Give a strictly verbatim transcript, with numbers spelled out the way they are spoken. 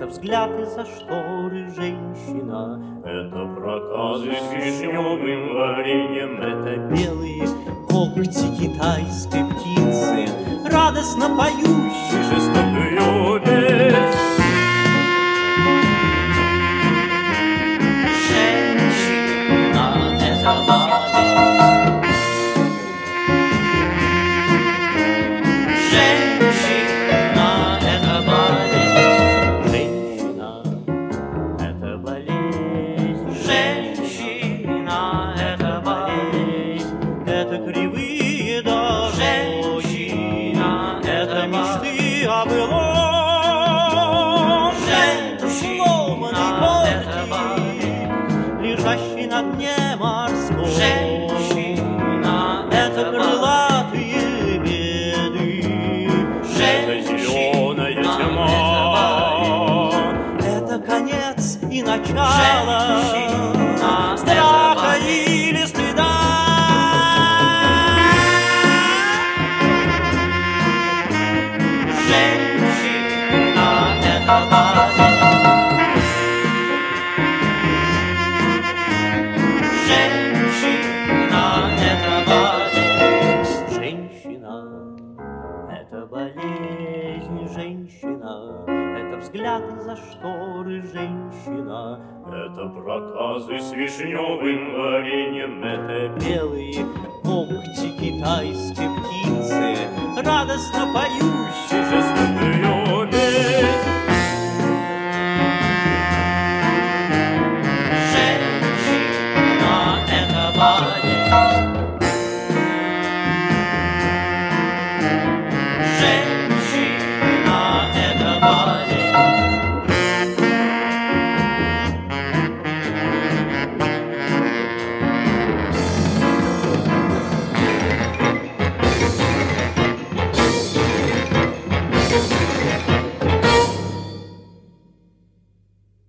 взгляд из-за шторы женщина, это проказы с вишневым вареньем, это белые когти китайской птицы, радостно поющей жестокую песнь. Женщина — это болезнь. Женщина — это болезнь. Женщина — это болезнь. Женщина — это болезнь. Это кривые дороги. Женщина — это мечты о былом. Женщина — это болезнь, лежащий на дне морском. Женщина — это крылатые беды. Это зеленая тьма, это конец и начало страха или стыда. Женщина — это болезнь. Женщина — это болезнь. Женщина — это болезнь. Женщина — это взгляд из-за шторы. Женщина — это проказы с вишневым вареньем, это белые когти китайской птицы, радостно поющие